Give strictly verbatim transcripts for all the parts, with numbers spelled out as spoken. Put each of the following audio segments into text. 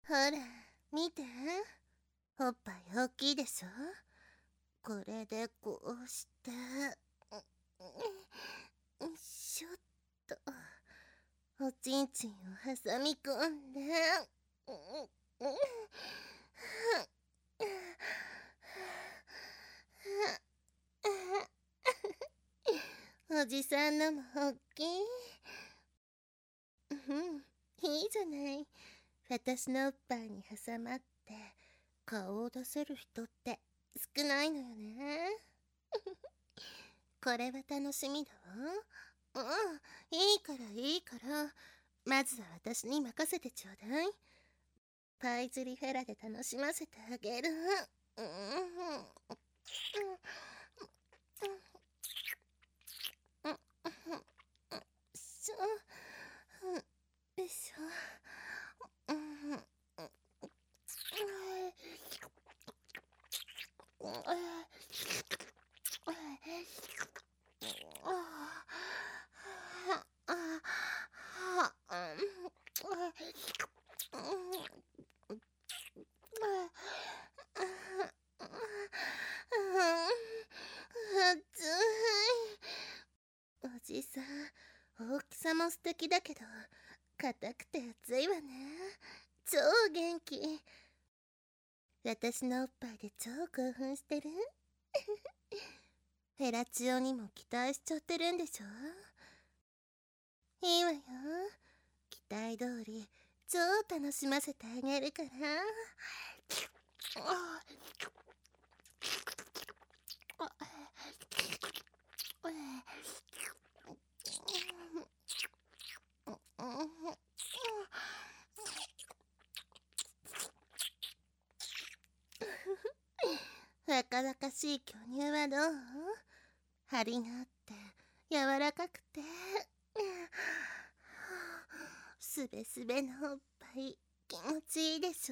ほら、見て。おっぱい大きいでしょ。これでこうして、よいしょっと。おちんちんを挟み込んで、おじさんのも大きい。うん、いいじゃない。私のおっぱいに挟まって顔を出せる人って少ないのよね。これは楽しみだわ。うん、いいからいいから。まずは私に任せてちょうだい。パイズリフェラで楽しませてあげる。うん。しょ。よいしょ。うん。おじさん、大きさも素敵だけど硬くて熱いわね。超元気。私のおっぱいで超興奮してる。フェラチオにも期待しちゃってるんでしょ。いいわよ。期待通り超楽しませてあげるから。若々しい巨乳はどう？張りがあって柔らかくてすべすべのおっぱい気持ちいいでしょ。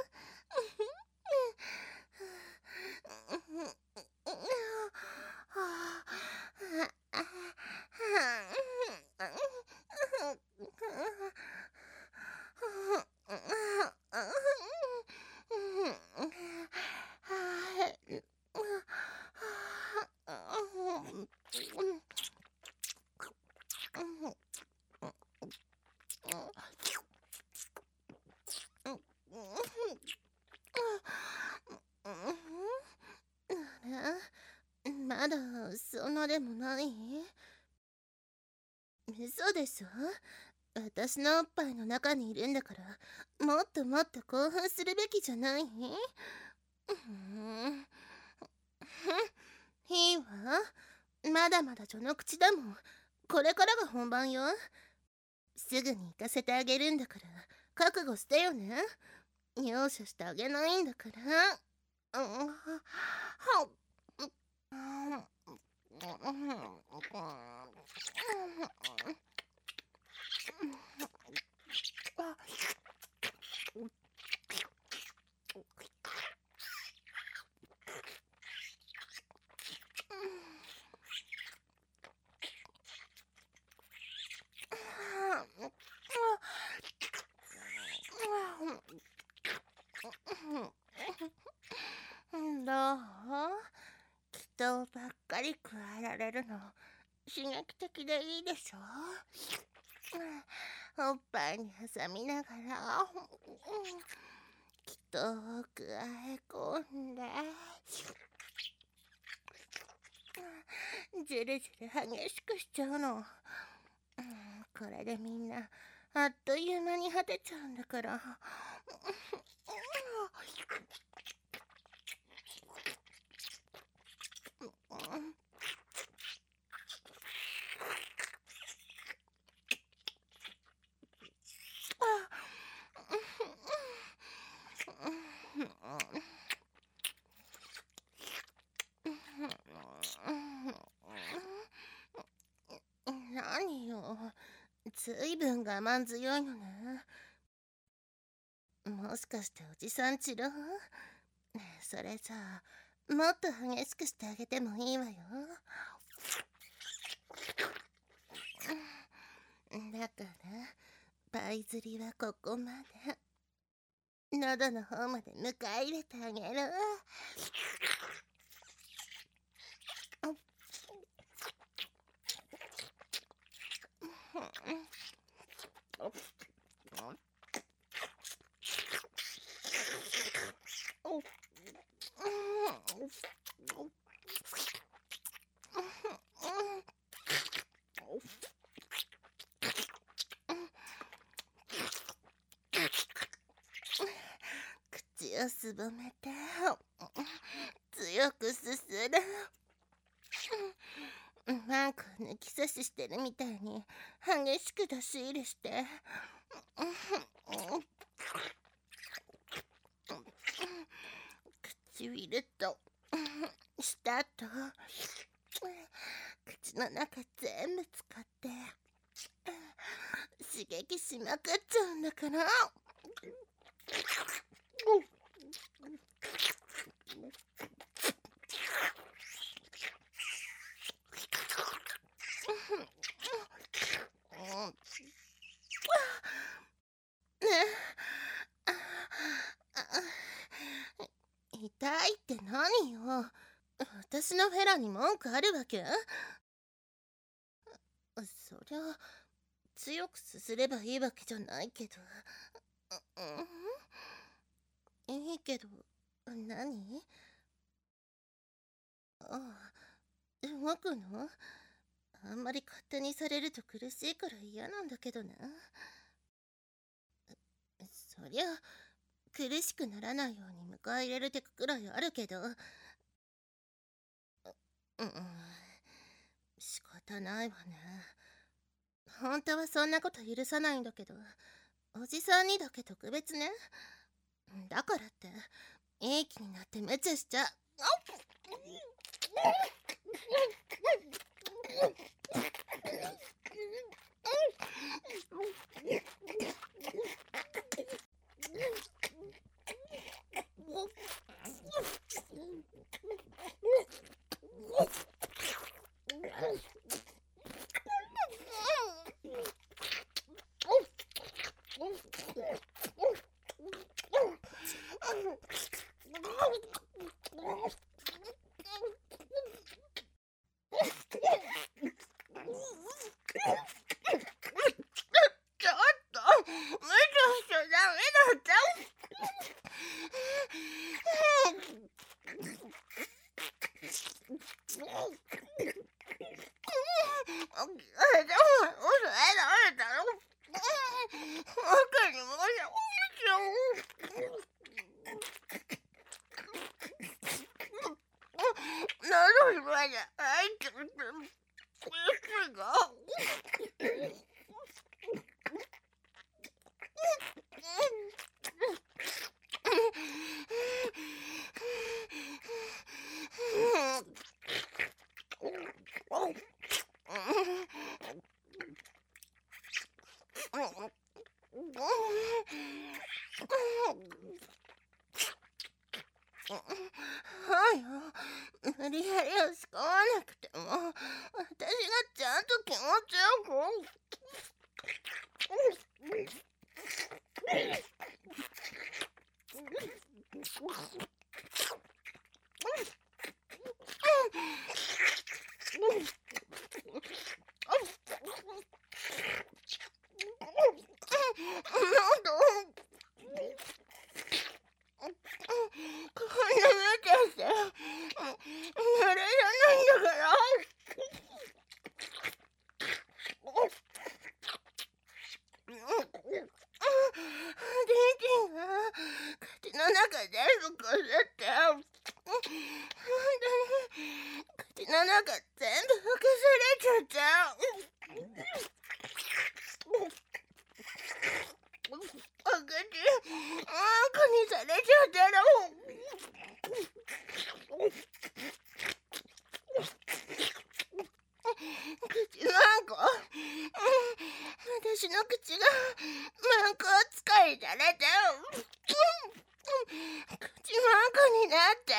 まだそんなでもない？嘘でしょ。私のおっぱいの中にいるんだからもっともっと興奮するべきじゃない？うん、いいわ。まだまだ序の口だもん。これからが本番よ。すぐに行かせてあげるんだから覚悟してよね。容赦してあげないんだから。うん、はっ。どう？人ばっかり加えられるの刺激的でいいでしょ。おっぱいに挟みながら人を加え込んでずるずる激しくしちゃうの。これでみんなあっという間に果てちゃうんだから。何よ、ずいぶん我慢強いのね。もしかしておじさんちろ？それじゃあもっと激しくしてあげてもいいわよ。だからパイ釣りはここまで。 喉の方まで迎え入れてあげる。口をすぼめて強くすする。マンコを抜き差ししてるみたいに激しく出し入れして、唇と舌と口の中全部使って刺激しまくっちゃうんだから。ねえ、痛いって何よ。私のフェラに文句あるわけ？そりゃ強くすすればいいわけじゃないけど。いいけど何？ああ、動くの？あんまり勝手にされると苦しいから嫌なんだけどな。そりゃ苦しくならないように迎え入れるテクくらいあるけど、うん、仕方ないわね。本当はそんなこと許さないんだけど、おじさんにだけ特別ね。だからっていい気になって無茶しちゃ。はいよ、無理やり押し込まなくても私がちゃんと気持ちよく。私の口がマンコ使いされて口マンコになって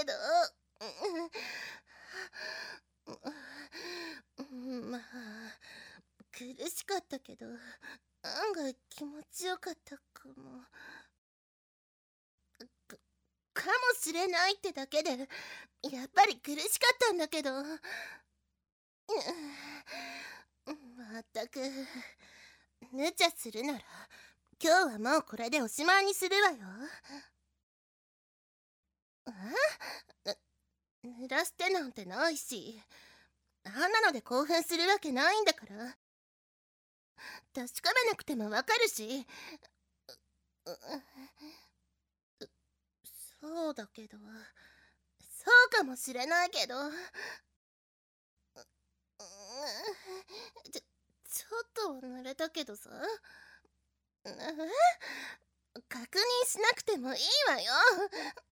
けど。まあ苦しかったけど案外気持ちよかったかも。か、かもしれないってだけでやっぱり苦しかったんだけど。まったく無茶するなら今日はもうこれでおしまいにするわよ。え？濡らしてなんてないし、あんなので興奮するわけないんだから。確かめなくてもわかるし。そうだけど、そうかもしれないけど、ちょ、ちょっと濡れたけどさ。確認しなくてもいいわよ。